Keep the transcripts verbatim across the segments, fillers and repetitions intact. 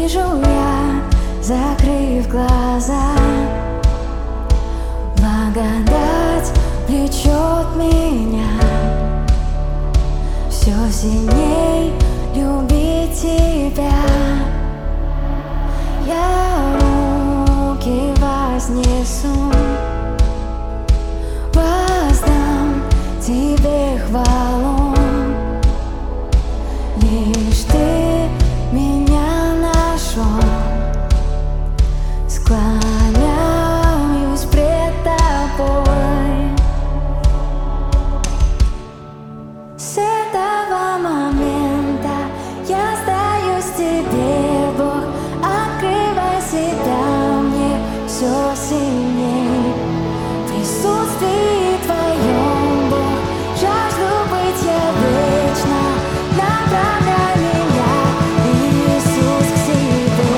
вижу я, закрыв глаза. Благодать влечет меня все сильней любить тебя. Я руки вознесу, воздам тебе хвалу. Лишь ты меня нашел, склоняюсь пред тобой. С этого момента я сдаюсь тебе, Бог. Открывай себя мне все сильней. В присутствии твоем, Бог, жажду быть я вечно. Направляй меня, Иисус, к себе.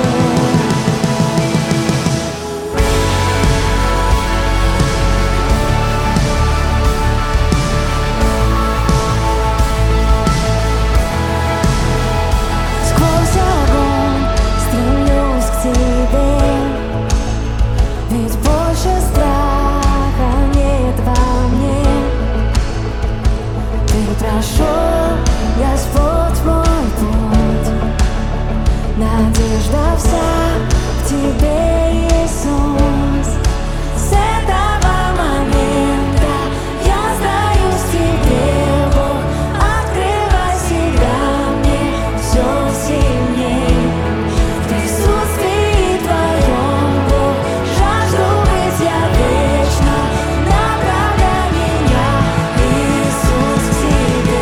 Сквозь огонь стремлюсь к тебе, ведь больше страха нет во мне. Ты прошел, Господь, мой путь, надежда вся в тебе, Иисус. С этого момента я сдаюсь тебе, Бог. Открывай себя мне все сильней. В присутствии твоем, Бог, жажду быть я вечно. Направляй меня, Иисус, к себе.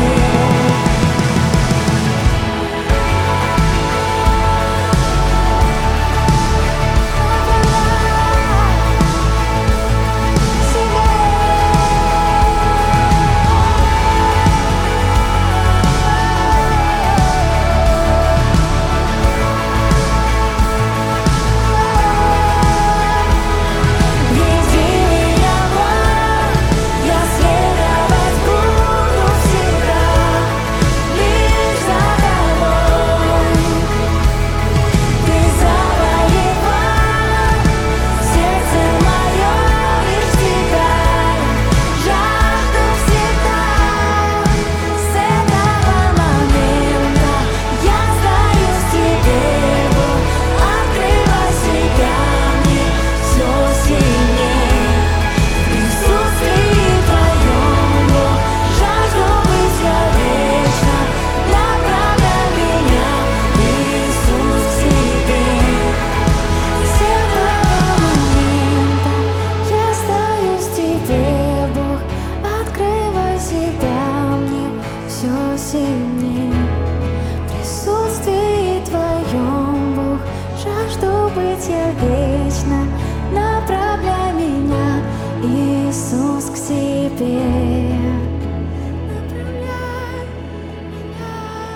Сильней. В присутствии твоем, Бог, жажду быть я вечно. Направляй меня, Иисус, к себе. Направляй меня.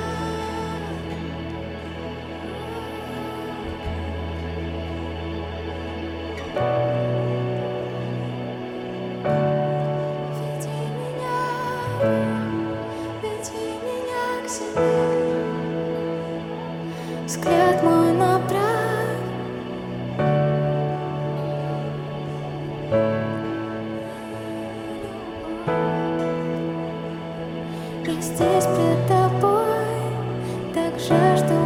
Веди меня. Веди меня к себе, взгляд мой направь. Я здесь пред тобой, так жажду